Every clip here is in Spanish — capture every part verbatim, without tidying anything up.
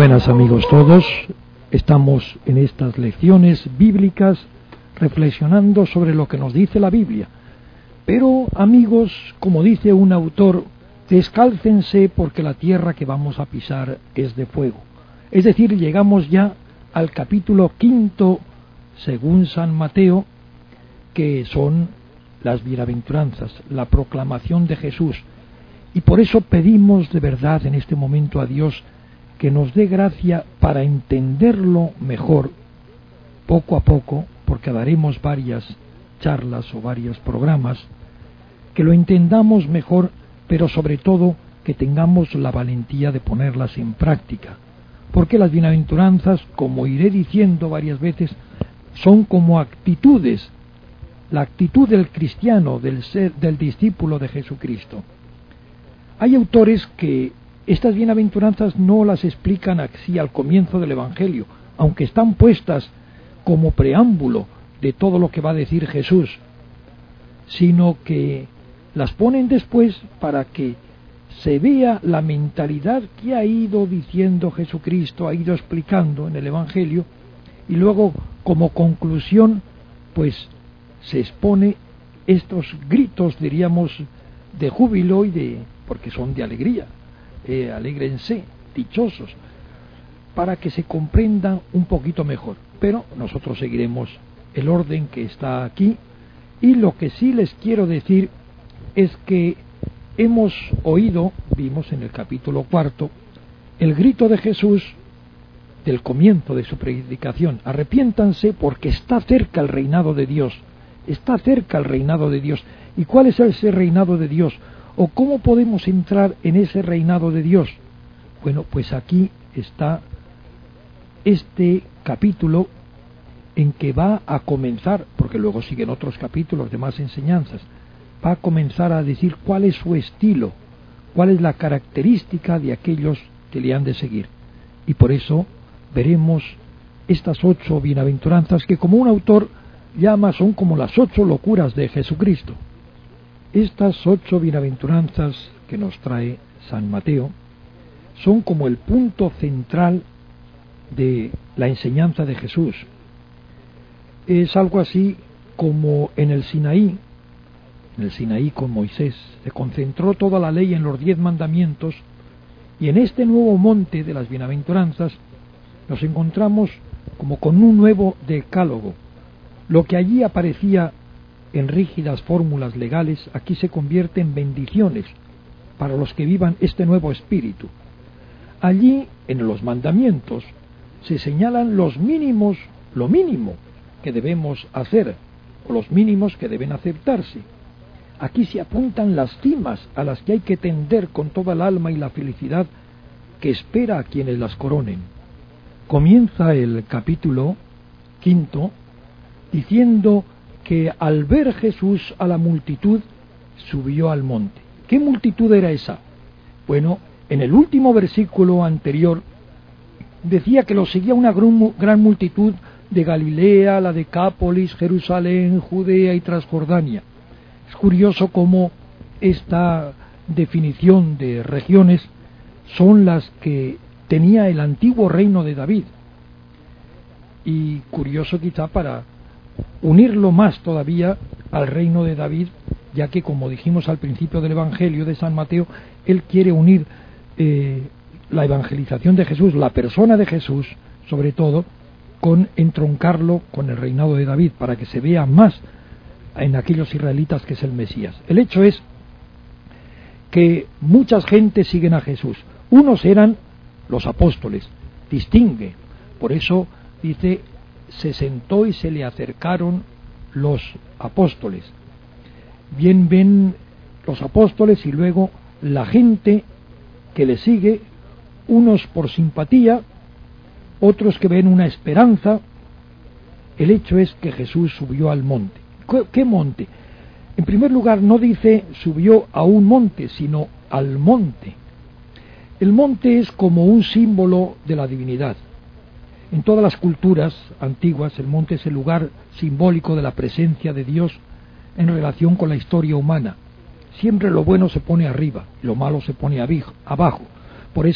buenas, amigos todos. Estamos en estas lecciones bíblicas reflexionando sobre lo que nos dice la Biblia. Pero, amigos, como dice un autor, descálcense porque la tierra que vamos a pisar es de fuego. Es decir, llegamos ya al capítulo quinto, según San Mateo, que son las bienaventuranzas, la proclamación de Jesús. Y por eso pedimos de verdad en este momento a Dios que nos dé gracia para entenderlo mejor, poco a poco, porque daremos varias charlas o varios programas, que lo entendamos mejor, pero sobre todo que tengamos la valentía de ponerlas en práctica. Porque las bienaventuranzas, como iré diciendo varias veces, son como actitudes, la actitud del cristiano, del ser, del discípulo de Jesucristo. Hay autores que estas bienaventuranzas no las explican así al comienzo del Evangelio, aunque están puestas como preámbulo de todo lo que va a decir Jesús, sino que las ponen después para que se vea la mentalidad que ha ido diciendo Jesucristo, ha ido explicando en el Evangelio, y luego como conclusión pues se expone estos gritos, diríamos, de júbilo y de, porque son de alegría, eh, alégrense, dichosos, para que se comprendan un poquito mejor. Pero nosotros seguiremos el orden que está aquí, y lo que sí les quiero decir es que hemos oído, vimos en el capítulo cuarto, el grito de Jesús del comienzo de su predicación: arrepiéntanse porque está cerca el reinado de Dios, está cerca el reinado de Dios. ¿Y cuál es ese reinado de Dios? ¿O cómo podemos entrar en ese reinado de Dios? Bueno, pues aquí está este capítulo en que va a comenzar, porque luego siguen otros capítulos de más enseñanzas, va a comenzar a decir cuál es su estilo, cuál es la característica de aquellos que le han de seguir. Y por eso veremos estas ocho bienaventuranzas que, como un autor llama, son como las ocho locuras de Jesucristo. Estas ocho bienaventuranzas que nos trae San Mateo son como el punto central de la enseñanza de Jesús. Es algo así como en el Sinaí, en el Sinaí con Moisés, se concentró toda la ley en los diez mandamientos, y en este nuevo monte de las bienaventuranzas nos encontramos como con un nuevo decálogo. Lo que allí aparecía en rígidas fórmulas legales, aquí se convierte en bendiciones para los que vivan este nuevo espíritu. Allí, en los mandamientos, se señalan los mínimos, lo mínimo que debemos hacer, o los mínimos que deben aceptarse. Aquí se apuntan las cimas a las que hay que tender con toda el alma y la felicidad que espera a quienes las coronen. Comienza el capítulo quinto diciendo que al ver Jesús a la multitud, subió al monte. ¿Qué multitud era esa? Bueno, en el último versículo anterior decía que lo seguía una gran multitud de Galilea, la Decápolis, Jerusalén, Judea y Transjordania. Es curioso cómo esta definición de regiones son las que tenía el antiguo reino de David. Y curioso quizá para unirlo más todavía al reino de David, ya que, como dijimos al principio del Evangelio de San Mateo, él quiere unir eh, la evangelización de Jesús, la persona de Jesús, sobre todo, con entroncarlo con el reinado de David, para que se vea más en aquellos israelitas que es el Mesías. El hecho es que muchas gentes siguen a Jesús. Unos eran los apóstoles, distingue, por eso dice, se sentó y se le acercaron los apóstoles. Bien ven los apóstoles y luego la gente que le sigue, unos por simpatía, otros que ven una esperanza. El hecho es que Jesús subió al monte. ¿Qué monte? En primer lugar, no dice subió a un monte, sino al monte. El monte es como un símbolo de la divinidad. En todas las culturas antiguas, el monte es el lugar simbólico de la presencia de Dios en relación con la historia humana. Siempre lo bueno se pone arriba, lo malo se pone abajo. Por eso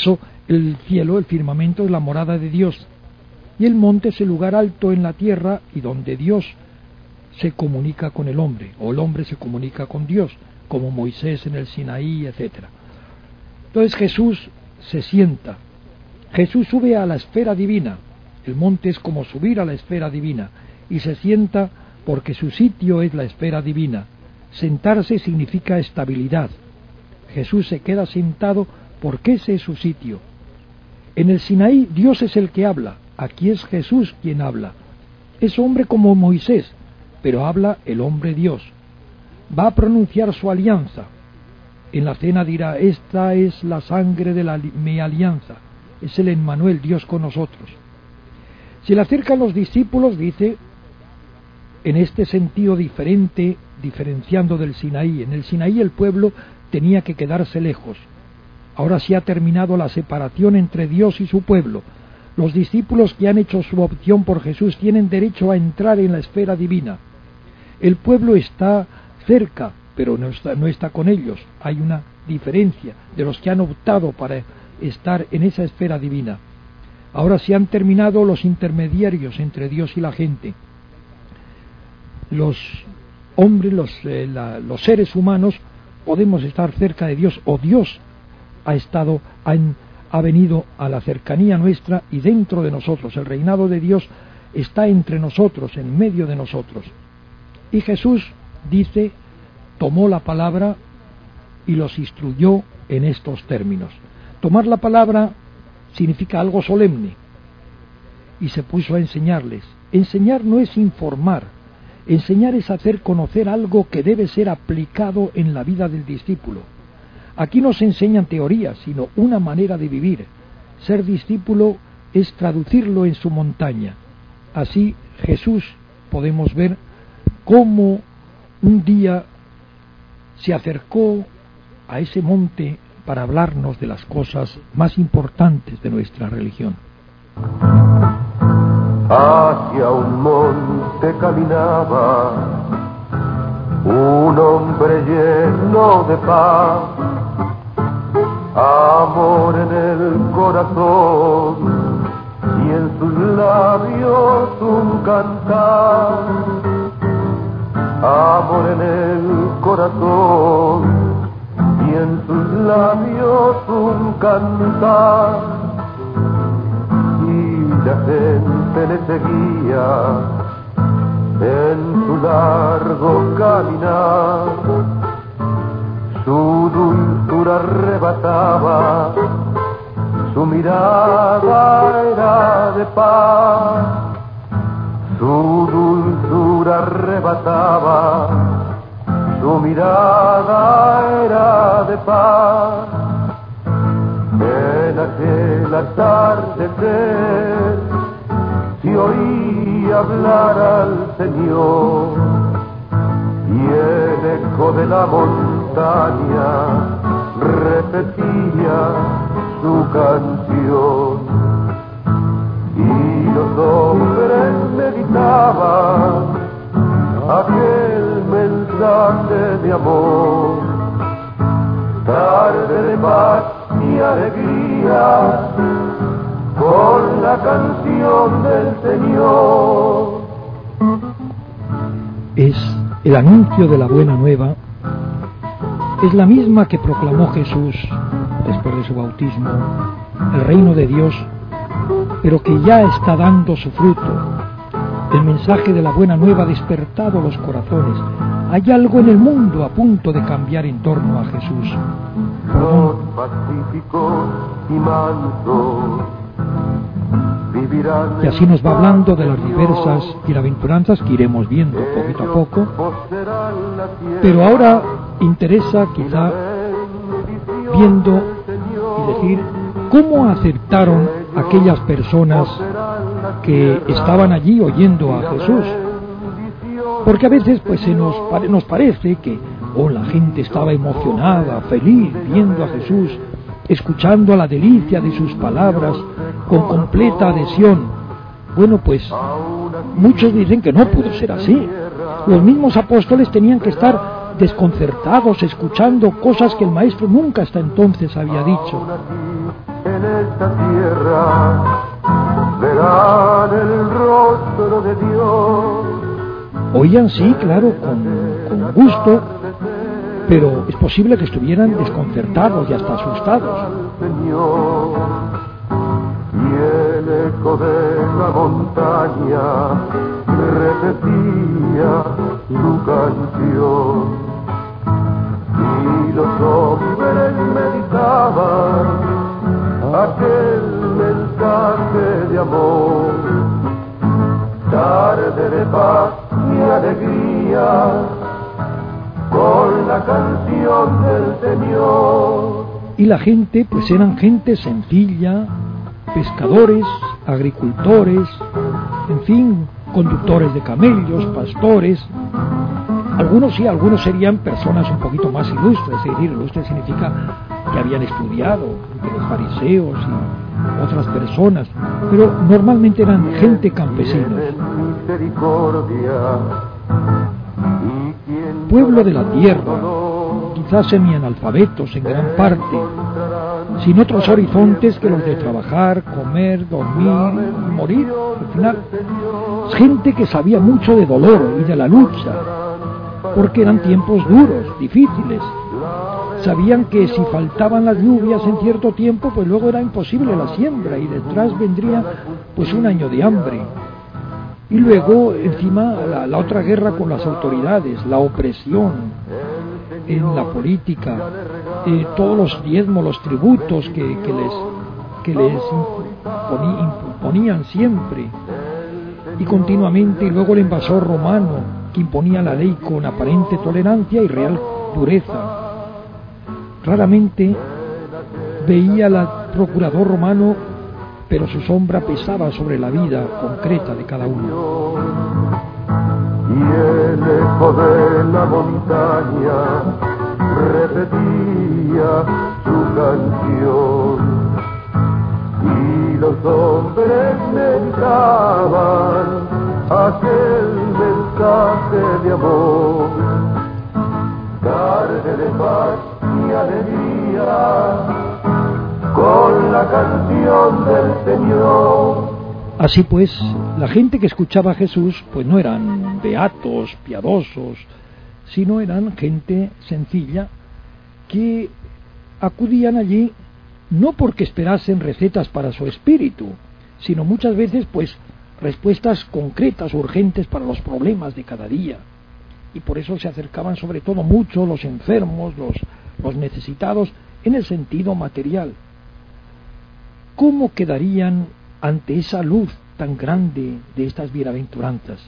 El cielo, el firmamento, es la morada de Dios, y el monte es el lugar alto en la tierra y donde Dios se comunica con el hombre, o el hombre se comunica con Dios, como Moisés en el Sinaí, etcétera. Entonces Jesús se sienta, Jesús sube a la esfera divina, el monte es como subir a la esfera divina, y se sienta porque su sitio es la esfera divina. Sentarse significa estabilidad. Jesús se queda sentado porque ese es su sitio. En el Sinaí Dios es el que habla, aquí es Jesús quien habla. Es hombre como Moisés, pero habla el hombre Dios. Va a pronunciar su alianza. En la cena dirá, esta es la sangre de la, mi alianza. Es el Emmanuel, Dios con nosotros. Se le acercan los discípulos, dice, en este sentido diferente, diferenciando del Sinaí. En el Sinaí el pueblo tenía que quedarse lejos. Ahora sí ha terminado la separación entre Dios y su pueblo. Los discípulos que han hecho su opción por Jesús tienen derecho a entrar en la esfera divina. El pueblo está cerca, pero no está, no está con ellos. Hay una diferencia de los que han optado para estar en esa esfera divina. Ahora sí han terminado los intermediarios entre Dios y la gente. Los hombres, los, eh, la, los seres humanos, podemos estar cerca de Dios, o Dios ha estado, ha, ha venido a la cercanía nuestra y dentro de nosotros. El reinado de Dios está entre nosotros, en medio de nosotros. Y Jesús, dice, tomó la palabra y los instruyó en estos términos. Tomar la palabra significa algo solemne, y se puso a enseñarles. Enseñar no es informar, enseñar es hacer conocer algo que debe ser aplicado en la vida del discípulo. Aquí no se enseñan teorías, sino una manera de vivir. Ser discípulo es traducirlo en su montaña. Así Jesús, podemos ver cómo un día se acercó a ese monte para hablarnos de las cosas más importantes de nuestra religión. Hacia un monte caminaba un hombre lleno de paz, amor en el corazón y en sus labios un cantar, amor en el corazón y en sus labios un cantar, y la gente le seguía en su largo caminar. Su dulzura arrebataba, su mirada era de paz, su dulzura arrebataba, su mirada era de paz. En aquel atardecer se oía hablar al Señor, y el eco de la montaña repetía su canción, y los hombres meditaban aquel mensaje de amor, tarde de paz y alegría, con la canción del Señor. Es el anuncio de la buena nueva, es la misma que proclamó Jesús después de su bautismo, el reino de Dios, pero que ya está dando su fruto. El mensaje de la buena nueva ha despertado los corazones. Hay algo en el mundo a punto de cambiar en torno a Jesús. Los pacíficos y mansos vivirán. Y así nos va hablando de las diversas bienaventuranzas que iremos viendo poquito a poco. Pero ahora interesa quizá viendo y decir cómo aceptaron aquellas personas que estaban allí oyendo a Jesús. Porque a veces pues se nos, nos parece que oh, la gente estaba emocionada, feliz, viendo a Jesús, escuchando a la delicia de sus palabras, con completa adhesión. Bueno, pues muchos dicen que no pudo ser así. Los mismos apóstoles tenían que estar desconcertados, escuchando cosas que el maestro nunca hasta entonces había dicho. En esta tierra verán el rostro de Dios. Oían, sí, claro, con, con gusto, pero es posible que estuvieran desconcertados y hasta asustados. Y el eco de la montaña repetía su canción. Y los hombres meditaban aquel mensaje de amor. Tarde de paz y alegría con la canción del Señor. Y la gente, pues eran gente sencilla, pescadores, agricultores, en fin, conductores de camellos, pastores. Algunos sí, algunos serían personas un poquito más ilustres, es decir, ilustre significa que habían estudiado, que los fariseos y otras personas, pero normalmente eran gente campesinos. Pueblo de la tierra, quizás semianalfabetos en gran parte, sin otros horizontes que los de trabajar, comer, dormir, morir, al final. Gente que sabía mucho de dolor y de la lucha, porque eran tiempos duros, difíciles. Sabían que si faltaban las lluvias en cierto tiempo, pues luego era imposible la siembra y detrás vendría pues un año de hambre. Y luego, encima, la, la otra guerra con las autoridades, la opresión en la política, eh, todos los diezmos, los tributos que, que les, que les imponí, imponían siempre, y continuamente, y luego el invasor romano, que imponía la ley con aparente tolerancia y real dureza. Raramente veía al procurador romano, pero su sombra pesaba sobre la vida concreta de cada uno. Y el eco de la montaña repetía su canción. Y los hombres meditaban aquel mensaje de amor. Tarde de paz y alegría con la canción del Señor. Así pues, la gente que escuchaba a Jesús, pues no eran beatos, piadosos, sino eran gente sencilla que acudían allí no porque esperasen recetas para su espíritu, sino muchas veces pues respuestas concretas, urgentes para los problemas de cada día. Y por eso se acercaban sobre todo mucho los enfermos, los, los necesitados, en el sentido material. ¿Cómo quedarían ante esa luz tan grande de estas bienaventuranzas?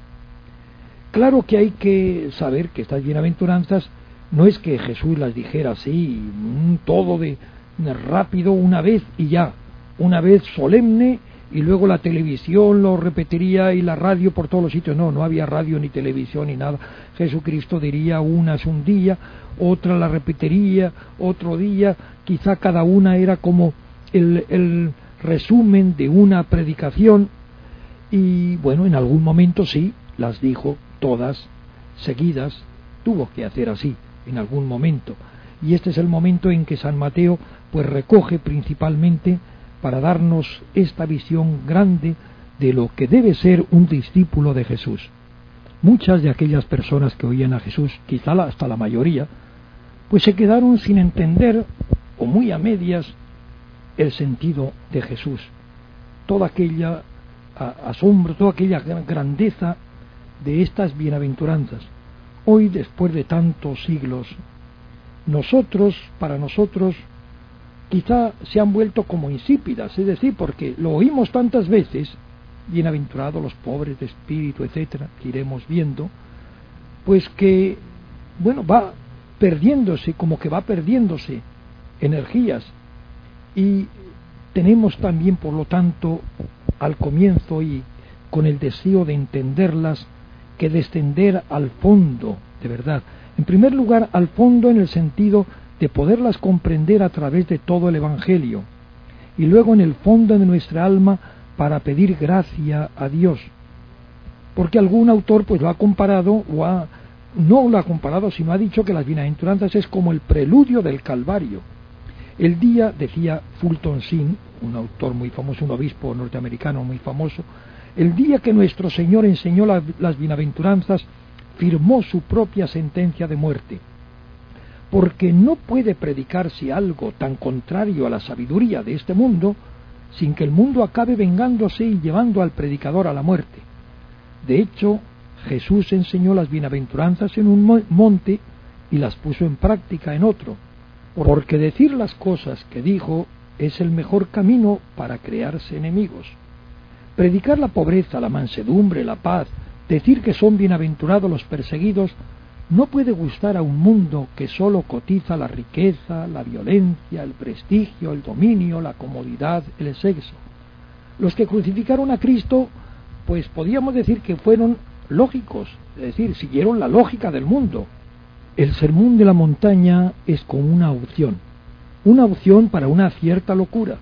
Claro que hay que saber que estas bienaventuranzas no es que Jesús las dijera así, todo de rápido una vez y ya, una vez solemne, y luego la televisión lo repetiría y la radio por todos los sitios. No, no había radio ni televisión ni nada. Jesucristo diría unas un día, otra la repetiría otro día, quizá cada una era como el, el resumen de una predicación, y bueno, en algún momento sí, las dijo todas seguidas, tuvo que hacer así, en algún momento, y este es el momento en que San Mateo pues recoge principalmente para darnos esta visión grande de lo que debe ser un discípulo de Jesús. Muchas de aquellas personas que oían a Jesús, quizá hasta la mayoría, pues se quedaron sin entender, o muy a medias, el sentido de Jesús, toda aquella asombro, toda aquella grandeza de estas bienaventuranzas. Hoy, después de tantos siglos, nosotros, para nosotros, quizá se han vuelto como insípidas, es decir, porque lo oímos tantas veces, bienaventurados los pobres de espíritu, etcétera, que iremos viendo, pues que, bueno, va perdiéndose, como que va perdiéndose energías, y tenemos también, por lo tanto, al comienzo y con el deseo de entenderlas, que descender al fondo, de verdad. En primer lugar, al fondo en el sentido de poderlas comprender a través de todo el Evangelio, y luego en el fondo de nuestra alma para pedir gracia a Dios, porque algún autor pues lo ha comparado o ha no lo ha comparado, sino ha dicho que las bienaventuranzas es como el preludio del Calvario. El día, decía Fulton Sheen, un autor muy famoso, un obispo norteamericano muy famoso, el día que nuestro Señor enseñó la, las bienaventuranzas, firmó su propia sentencia de muerte, porque no puede predicarse algo tan contrario a la sabiduría de este mundo sin que el mundo acabe vengándose y llevando al predicador a la muerte. De hecho, Jesús enseñó las bienaventuranzas en un monte y las puso en práctica en otro, porque decir las cosas que dijo es el mejor camino para crearse enemigos. Predicar la pobreza, la mansedumbre, la paz, decir que son bienaventurados los perseguidos, no puede gustar a un mundo que sólo cotiza la riqueza, la violencia, el prestigio, el dominio, la comodidad, el sexo. Los que crucificaron a Cristo, pues podíamos decir que fueron lógicos, es decir, siguieron la lógica del mundo. El sermón de la montaña es como una opción, una opción para una cierta locura.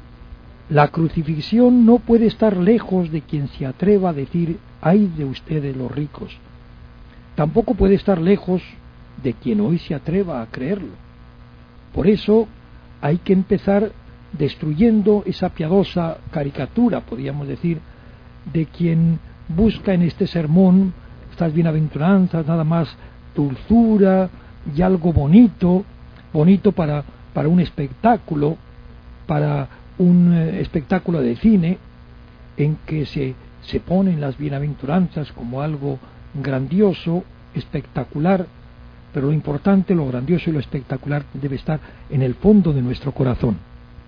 La crucifixión no puede estar lejos de quien se atreva a decir, ay de ustedes los ricos. Tampoco puede estar lejos de quien hoy se atreva a creerlo. Por eso hay que empezar destruyendo esa piadosa caricatura, podríamos decir, de quien busca en este sermón, estas bienaventuranzas, nada más dulzura y algo bonito, bonito para, para un espectáculo, para un eh, espectáculo de cine, en que se, se ponen las bienaventuranzas como algo grandioso, espectacular, pero lo importante, lo grandioso y lo espectacular debe estar en el fondo de nuestro corazón.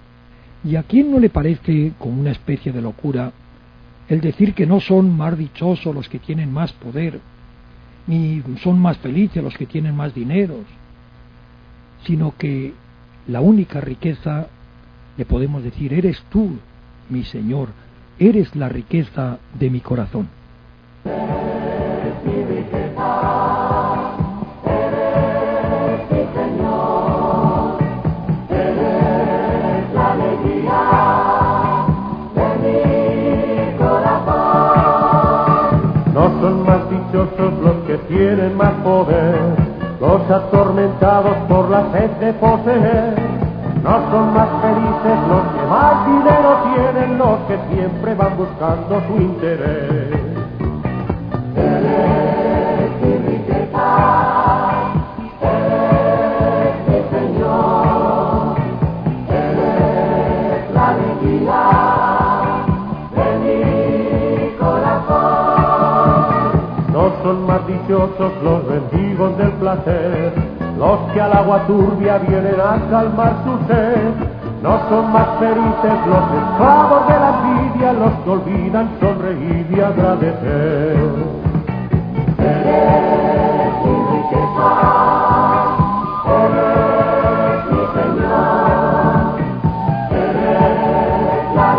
¿Y a quién no le parece como una especie de locura el decir que no son más dichosos los que tienen más poder, ni son más felices los que tienen más dinero, sino que la única riqueza, le podemos decir, eres tú, mi Señor, eres la riqueza de mi corazón? No son más dichosos los que tienen más poder, los atormentados por la sed de poseer. No son más felices los que más dinero tienen, los que siempre van buscando su interés. Eres mi riqueza, eres mi Señor, eres la alegría de mi corazón. No son más dichosos los mendigos del placer, los que al agua turbia vienen a calmar su sed. No son más felices los esclavos de la envidia, los que olvidan sonreír y agradecer. Eres mi riqueza, eres mi Señor, eres la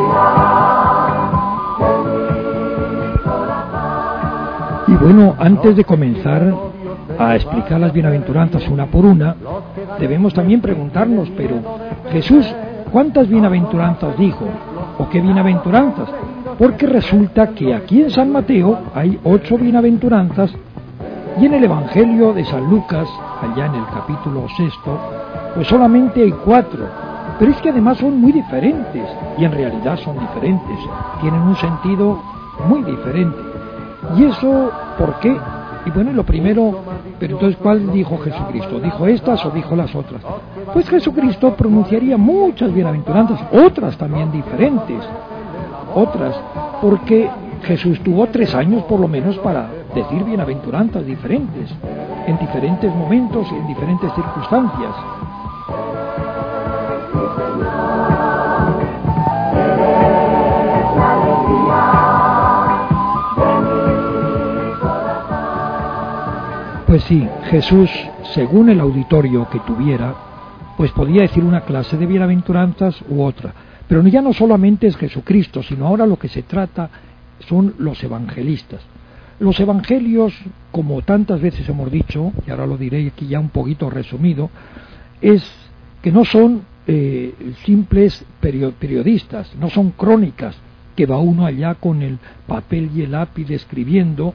alegría de mi corazón. Y bueno, antes de comenzar a explicar las bienaventuranzas una por una, debemos también preguntarnos, pero Jesús, ¿cuántas bienaventuranzas dijo? ¿O qué bienaventuranzas? Porque resulta que aquí en San Mateo hay ocho bienaventuranzas y en el Evangelio de San Lucas, allá en el capítulo sexto, pues solamente hay cuatro. Pero es que además son muy diferentes, y en realidad son diferentes, tienen un sentido muy diferente. ¿Y eso por qué? Y bueno, lo primero, pero entonces, ¿cuál dijo Jesucristo? ¿Dijo estas o dijo las otras? Pues Jesucristo pronunciaría muchas bienaventuranzas, otras también diferentes, otras, porque Jesús tuvo tres años por lo menos para decir bienaventuranzas diferentes, en diferentes momentos y en diferentes circunstancias. Pues sí, Jesús, según el auditorio que tuviera, pues podía decir una clase de bienaventuranzas u otra. Pero ya no solamente es Jesucristo, sino ahora lo que se trata son los evangelistas. Los evangelios, como tantas veces hemos dicho, y ahora lo diré aquí ya un poquito resumido, es que no son eh, simples periodistas, no son crónicas, que va uno allá con el papel y el lápiz escribiendo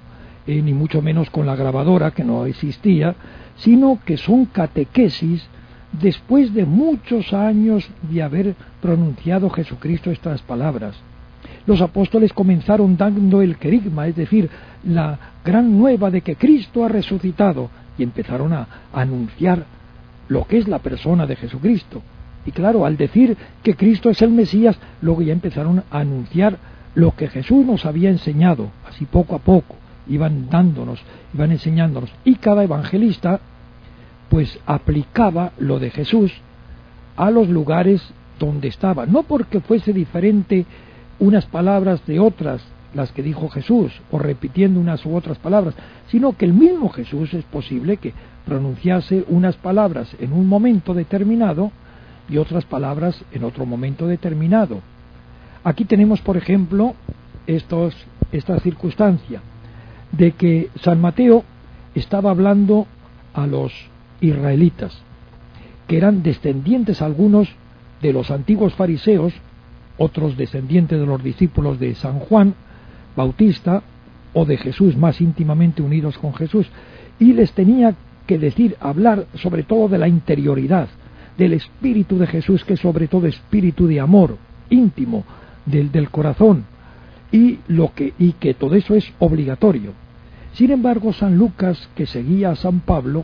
eh, ni mucho menos con la grabadora, que no existía, sino que son catequesis después de muchos años de haber pronunciado Jesucristo estas palabras. Los apóstoles comenzaron dando el querigma, es decir, la gran nueva de que Cristo ha resucitado, y empezaron a, a anunciar lo que es la persona de Jesucristo. Y claro, al decir que Cristo es el Mesías, luego ya empezaron a anunciar lo que Jesús nos había enseñado, así poco a poco, iban dándonos, iban enseñándonos, y cada evangelista pues aplicaba lo de Jesús a los lugares donde estaba, no porque fuese diferente unas palabras de otras, las que dijo Jesús, o repitiendo unas u otras palabras, sino que el mismo Jesús es posible que pronunciase unas palabras en un momento determinado y otras palabras en otro momento determinado. Aquí tenemos, por ejemplo, estos, esta circunstancia de que San Mateo estaba hablando a los israelitas, que eran descendientes algunos de los antiguos fariseos, otros descendientes de los discípulos de San Juan Bautista o de Jesús, más íntimamente unidos con Jesús, y les tenía que decir, hablar sobre todo de la interioridad, del espíritu de Jesús, que es sobre todo espíritu de amor íntimo del, del corazón, y, lo que, y que todo eso es obligatorio. Sin embargo, San Lucas, que seguía a San Pablo,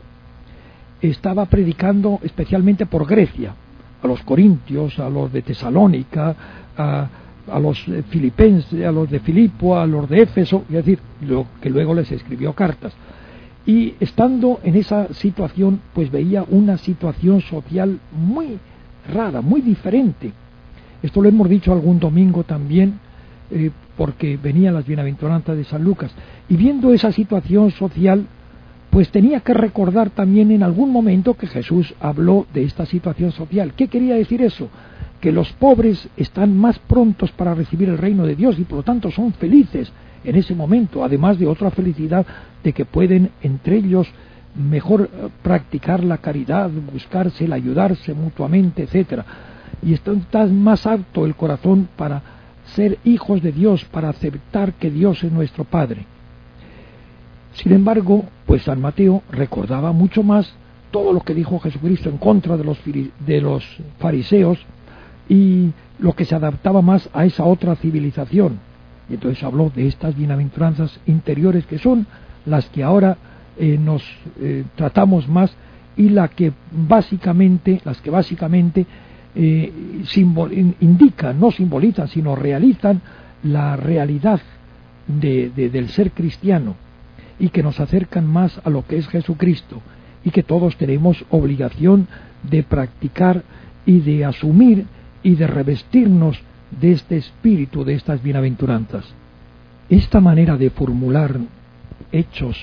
estaba predicando especialmente por Grecia, a los corintios, a los de Tesalónica, a, a los filipenses, a los de Filipo, a los de Éfeso, es decir, lo que luego les escribió cartas. Y estando en esa situación, pues veía una situación social muy rara, muy diferente. Esto lo hemos dicho algún domingo también, eh, porque venían las bienaventuranzas de San Lucas. Y viendo esa situación social, pues tenía que recordar también en algún momento que Jesús habló de esta situación social. ¿Qué quería decir eso? Que los pobres están más prontos para recibir el reino de Dios y por lo tanto son felices en ese momento, además de otra felicidad de que pueden entre ellos mejor practicar la caridad, buscarse, el ayudarse mutuamente, etcétera. Y está más apto el corazón para ser hijos de Dios, para aceptar que Dios es nuestro Padre. Sin embargo, pues San Mateo recordaba mucho más todo lo que dijo Jesucristo en contra de los, de los fariseos y lo que se adaptaba más a esa otra civilización. Y entonces habló de estas bienaventuranzas interiores que son las que ahora eh, nos eh, tratamos más y la que básicamente, las que básicamente eh, simbol, indican, no simbolizan, sino realizan la realidad de, de, del ser cristiano, y que nos acercan más a lo que es Jesucristo, y que todos tenemos obligación de practicar y de asumir y de revestirnos de este espíritu, de estas bienaventuranzas. Esta manera de formular hechos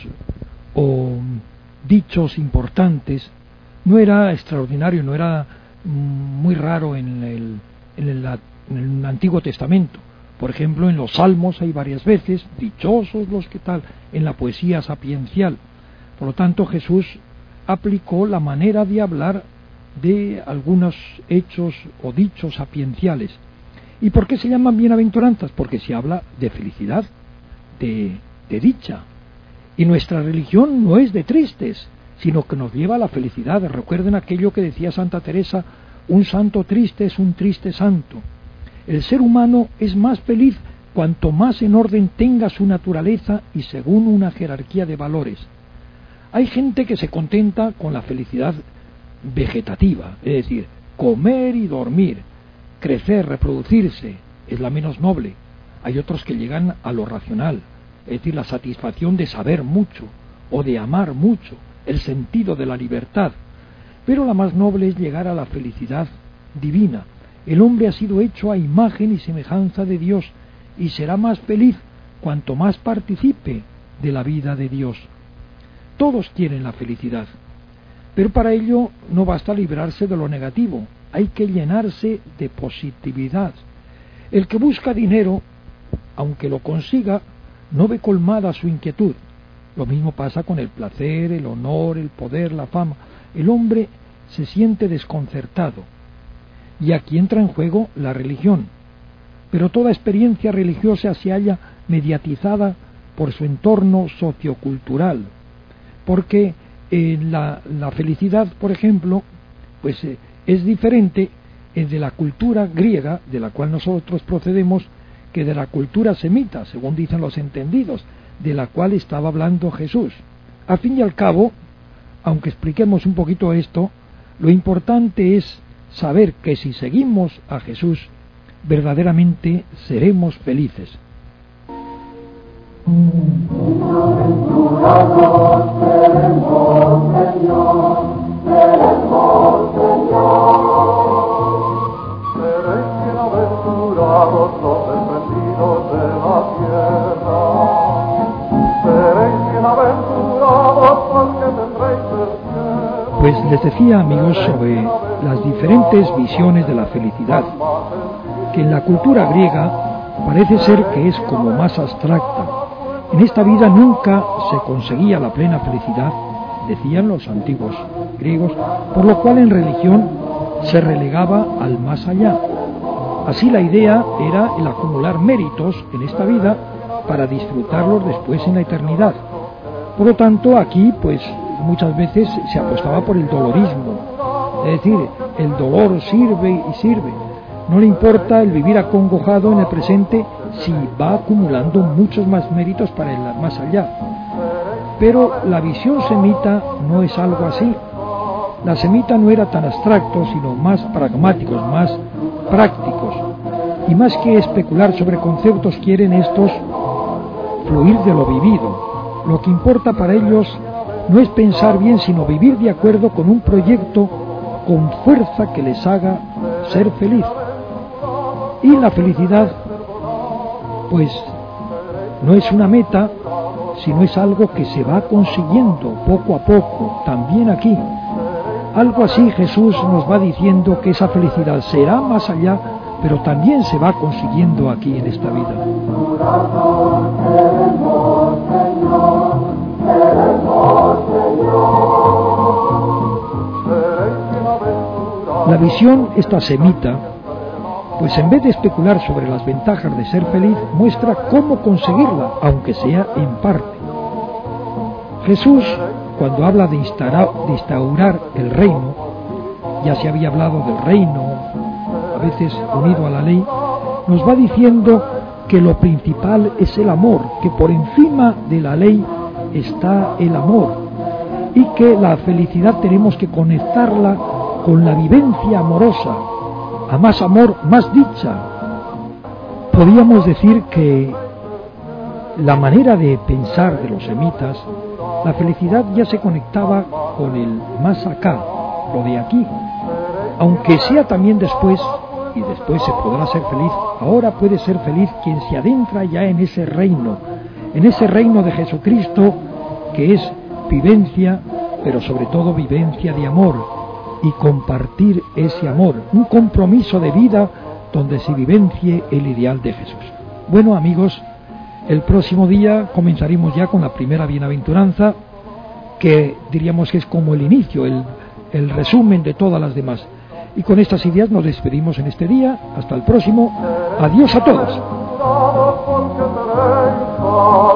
o dichos importantes no era extraordinario, no era muy raro en el, en el, en el Antiguo Testamento. Por ejemplo, en los Salmos hay varias veces, dichosos los que tal, en la poesía sapiencial. Por lo tanto, Jesús aplicó la manera de hablar de algunos hechos o dichos sapienciales. ¿Y por qué se llaman bienaventuranzas? Porque se habla de felicidad, de, de dicha. Y nuestra religión no es de tristes, sino que nos lleva a la felicidad. Recuerden aquello que decía Santa Teresa, un santo triste es un triste santo. El ser humano es más feliz cuanto más en orden tenga su naturaleza y según una jerarquía de valores. Hay gente que se contenta con la felicidad vegetativa, es decir, comer y dormir, crecer, reproducirse, es la menos noble. Hay otros que llegan a lo racional, es decir, la satisfacción de saber mucho o de amar mucho, el sentido de la libertad. Pero la más noble es llegar a la felicidad divina. El hombre ha sido hecho a imagen y semejanza de Dios y será más feliz cuanto más participe de la vida de Dios. Todos quieren la felicidad, pero para ello no basta librarse de lo negativo, hay que llenarse de positividad. El que busca dinero, aunque lo consiga, no ve colmada su inquietud. Lo mismo pasa con el placer, el honor, el poder, la fama. El hombre se siente desconcertado. Y aquí entra en juego la religión. Pero toda experiencia religiosa se halla mediatizada por su entorno sociocultural, porque eh, la, la felicidad, por ejemplo, pues eh, es diferente eh, de la cultura griega, de la cual nosotros procedemos, que de la cultura semita, según dicen los entendidos, de la cual estaba hablando Jesús. Al fin y al cabo, aunque expliquemos un poquito esto, lo importante es saber que si seguimos a Jesús, verdaderamente seremos felices. Pues les decía, amigos, sobre las diferentes visiones de la felicidad, que en la cultura griega parece ser que es como más abstracta. En esta vida nunca se conseguía la plena felicidad, decían los antiguos griegos, por lo cual en religión se relegaba al más allá. Así la idea era el acumular méritos en esta vida para disfrutarlos después en la eternidad. Por lo tanto, aquí pues muchas veces se apostaba por el dolorismo, es decir, el dolor sirve y sirve. No le importa el vivir acongojado en el presente si va acumulando muchos más méritos para el más allá. Pero la visión semita no es algo así. La semita no era tan abstracto, sino más pragmáticos, más prácticos. Y más que especular sobre conceptos, quieren estos fluir de lo vivido. Lo que importa para ellos no es pensar bien, sino vivir de acuerdo con un proyecto con fuerza que les haga ser feliz. Y la felicidad, pues, no es una meta, sino es algo que se va consiguiendo poco a poco, también aquí. Algo así Jesús nos va diciendo que esa felicidad será más allá, pero también se va consiguiendo aquí en esta vida. La visión, esta semita, pues en vez de especular sobre las ventajas de ser feliz, muestra cómo conseguirla, aunque sea en parte. Jesús, cuando habla de instaurar, de instaurar el reino, ya se había hablado del reino, a veces unido a la ley, nos va diciendo que lo principal es el amor, que por encima de la ley está el amor, y que la felicidad tenemos que conectarla con la vivencia amorosa. A más amor, más dicha. Podríamos decir que la manera de pensar de los semitas, la felicidad ya se conectaba con el más acá, lo de aquí. Aunque sea también después, y después se podrá ser feliz, ahora puede ser feliz quien se adentra ya en ese reino, en ese reino de Jesucristo, que es vivencia, pero sobre todo vivencia de amor, y compartir ese amor, un compromiso de vida donde se vivencie el ideal de Jesús. Bueno, amigos, el próximo día comenzaremos ya con la primera bienaventuranza, que diríamos que es como el inicio, el, el resumen de todas las demás. Y con estas ideas nos despedimos en este día. Hasta el próximo. Adiós a todos.